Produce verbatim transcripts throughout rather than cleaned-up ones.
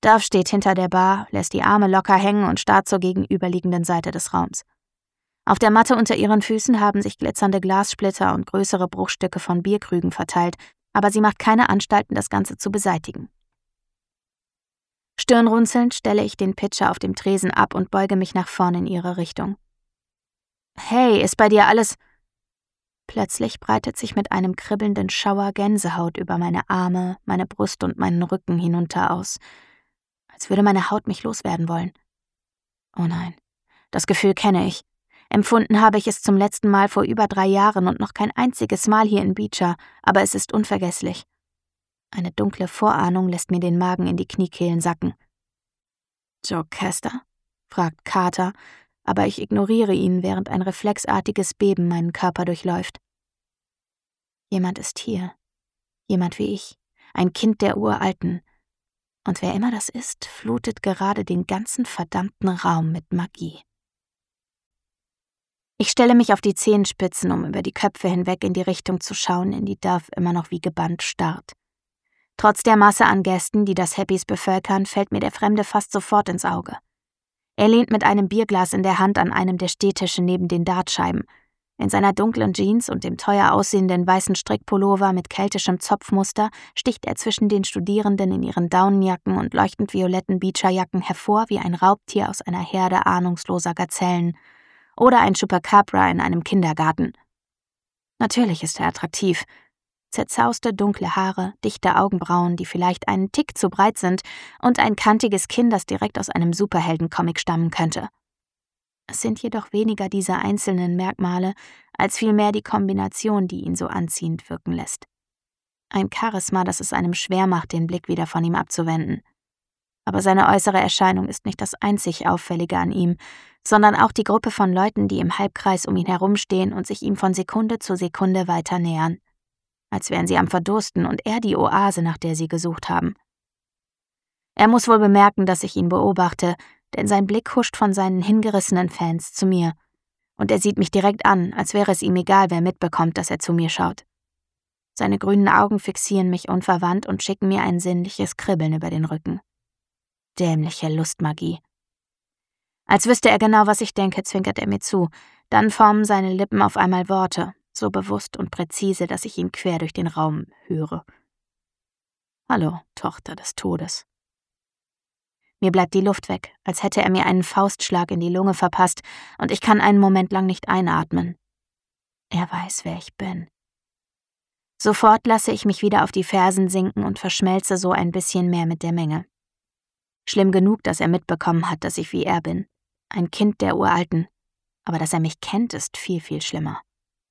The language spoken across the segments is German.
Duff steht hinter der Bar, lässt die Arme locker hängen und starrt zur gegenüberliegenden Seite des Raums. Auf der Matte unter ihren Füßen haben sich glitzernde Glassplitter und größere Bruchstücke von Bierkrügen verteilt, aber sie macht keine Anstalten, das Ganze zu beseitigen. Stirnrunzelnd stelle ich den Pitcher auf dem Tresen ab und beuge mich nach vorn in ihre Richtung. »Hey, ist bei dir alles...« Plötzlich breitet sich mit einem kribbelnden Schauer Gänsehaut über meine Arme, meine Brust und meinen Rücken hinunter aus, als würde meine Haut mich loswerden wollen. Oh nein, das Gefühl kenne ich. Empfunden habe ich es zum letzten Mal vor über drei Jahren und noch kein einziges Mal hier in Beecher, aber es ist unvergesslich. Eine dunkle Vorahnung lässt mir den Magen in die Kniekehlen sacken. »Joe Castor?« fragt Carter, aber ich ignoriere ihn, während ein reflexartiges Beben meinen Körper durchläuft. Jemand ist hier. Jemand wie ich. Ein Kind der Uralten. Und wer immer das ist, flutet gerade den ganzen verdammten Raum mit Magie. Ich stelle mich auf die Zehenspitzen, um über die Köpfe hinweg in die Richtung zu schauen, in die Duff immer noch wie gebannt starrt. Trotz der Masse an Gästen, die das Happys bevölkern, fällt mir der Fremde fast sofort ins Auge. Er lehnt mit einem Bierglas in der Hand an einem der Stehtische neben den Dartscheiben. In seiner dunklen Jeans und dem teuer aussehenden weißen Strickpullover mit keltischem Zopfmuster sticht er zwischen den Studierenden in ihren Daunenjacken und leuchtend violetten Beecherjacken hervor wie ein Raubtier aus einer Herde ahnungsloser Gazellen oder ein Chupacabra in einem Kindergarten. Natürlich ist er attraktiv. Zerzauste dunkle Haare, dichte Augenbrauen, die vielleicht einen Tick zu breit sind, und ein kantiges Kinn, das direkt aus einem Superheldencomic stammen könnte. Es sind jedoch weniger diese einzelnen Merkmale, als vielmehr die Kombination, die ihn so anziehend wirken lässt. Ein Charisma, das es einem schwer macht, den Blick wieder von ihm abzuwenden. Aber seine äußere Erscheinung ist nicht das einzig Auffällige an ihm, sondern auch die Gruppe von Leuten, die im Halbkreis um ihn herumstehen und sich ihm von Sekunde zu Sekunde weiter nähern. Als wären sie am Verdursten und er die Oase, nach der sie gesucht haben. Er muss wohl bemerken, dass ich ihn beobachte, denn sein Blick huscht von seinen hingerissenen Fans zu mir. Und er sieht mich direkt an, als wäre es ihm egal, wer mitbekommt, dass er zu mir schaut. Seine grünen Augen fixieren mich unverwandt und schicken mir ein sinnliches Kribbeln über den Rücken. Dämliche Lustmagie. Als wüsste er genau, was ich denke, zwinkert er mir zu. Dann formen seine Lippen auf einmal Worte, so bewusst und präzise, dass ich ihn quer durch den Raum höre. »Hallo, Tochter des Todes.« Mir bleibt die Luft weg, als hätte er mir einen Faustschlag in die Lunge verpasst, und ich kann einen Moment lang nicht einatmen. Er weiß, wer ich bin. Sofort lasse ich mich wieder auf die Fersen sinken und verschmelze so ein bisschen mehr mit der Menge. Schlimm genug, dass er mitbekommen hat, dass ich wie er bin. Ein Kind der Uralten. Aber dass er mich kennt, ist viel, viel schlimmer.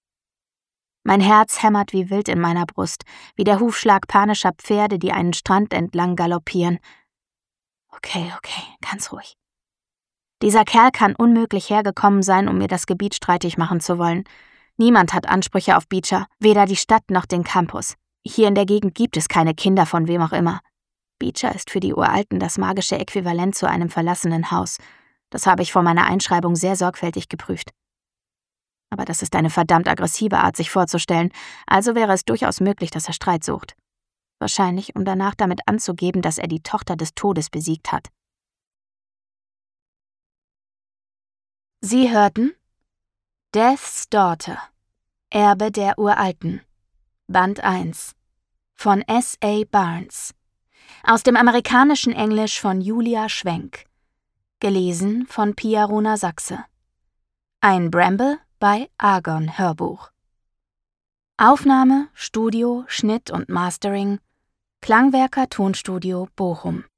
Mein Herz hämmert wie wild in meiner Brust, wie der Hufschlag panischer Pferde, die einen Strand entlang galoppieren. Okay, okay, ganz ruhig. Dieser Kerl kann unmöglich hergekommen sein, um mir das Gebiet streitig machen zu wollen. Niemand hat Ansprüche auf Beecher, weder die Stadt noch den Campus. Hier in der Gegend gibt es keine Kinder von wem auch immer. Beecher ist für die Uralten das magische Äquivalent zu einem verlassenen Haus. Das habe ich vor meiner Einschreibung sehr sorgfältig geprüft. Aber das ist eine verdammt aggressive Art, sich vorzustellen, also wäre es durchaus möglich, dass er Streit sucht. Wahrscheinlich, um danach damit anzugeben, dass er die Tochter des Todes besiegt hat. Sie hörten Death's Daughter, Erbe der Uralten, Band eins, von S A Barnes, aus dem amerikanischen Englisch von Julia Schwenk, gelesen von Pia Rona Sachse. Ein Bramble bei Argon Hörbuch. Aufnahme, Studio, Schnitt und Mastering Klangwerker Tonstudio Bochum.